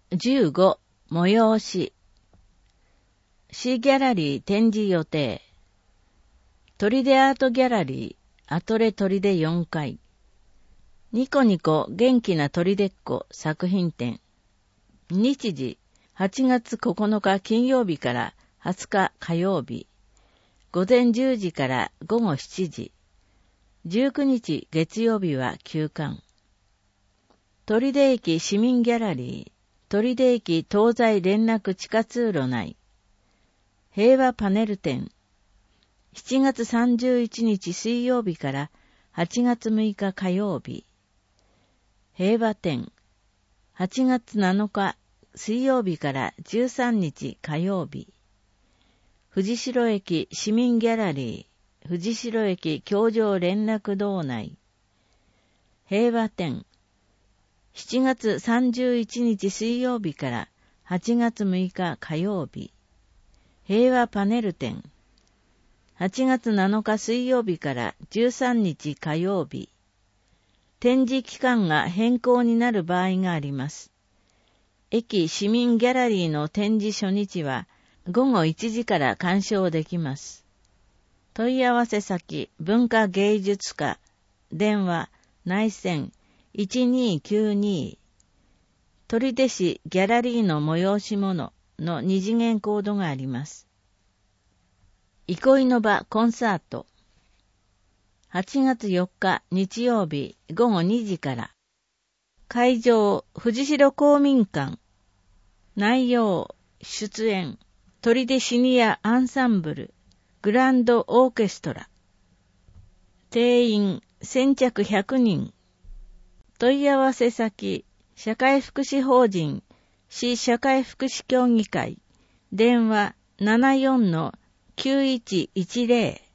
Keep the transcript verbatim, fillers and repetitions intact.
じゅうご、催し。シーギャラリー展示予定。砦アートギャラリー、アトレ砦よんかい。ニコニコ元気な砦っ子作品展。日時、はちがつここのか金曜日からはつか火曜日。午前じゅうじから午後しちじ。じゅうくにち月曜日は休館。砦駅市民ギャラリー、砦駅東西連絡地下通路内。平和パネル展。しちがつさんじゅういちにち水曜日からはちがつむいか火曜日。平和展。はちがつなのか水曜日からじゅうさんにち火曜日。藤代駅市民ギャラリー、藤代駅橋上連絡道内。平和展。しちがつさんじゅういちにち水曜日からはちがつむいか火曜日。平和パネル展。はちがつなのか水曜日からじゅうさんにち火曜日。展示期間が変更になる場合があります。駅市民ギャラリーの展示初日はごごいちじから鑑賞できます。問い合わせ先文化芸術課、電話内線いちにーきゅうにー、取手市ギャラリーの催し物の二次元コードがあります。憩いの場コンサート。はちがつよっか日曜日ごごにじから。会場藤代公民館。内容出演砦シニアアンサンブルグランドオーケストラ。定員先着ひゃくにん。問い合わせ先社会福祉法人市社会福祉協議会。電話 ななじゅうよんのきゅういちいちゼロ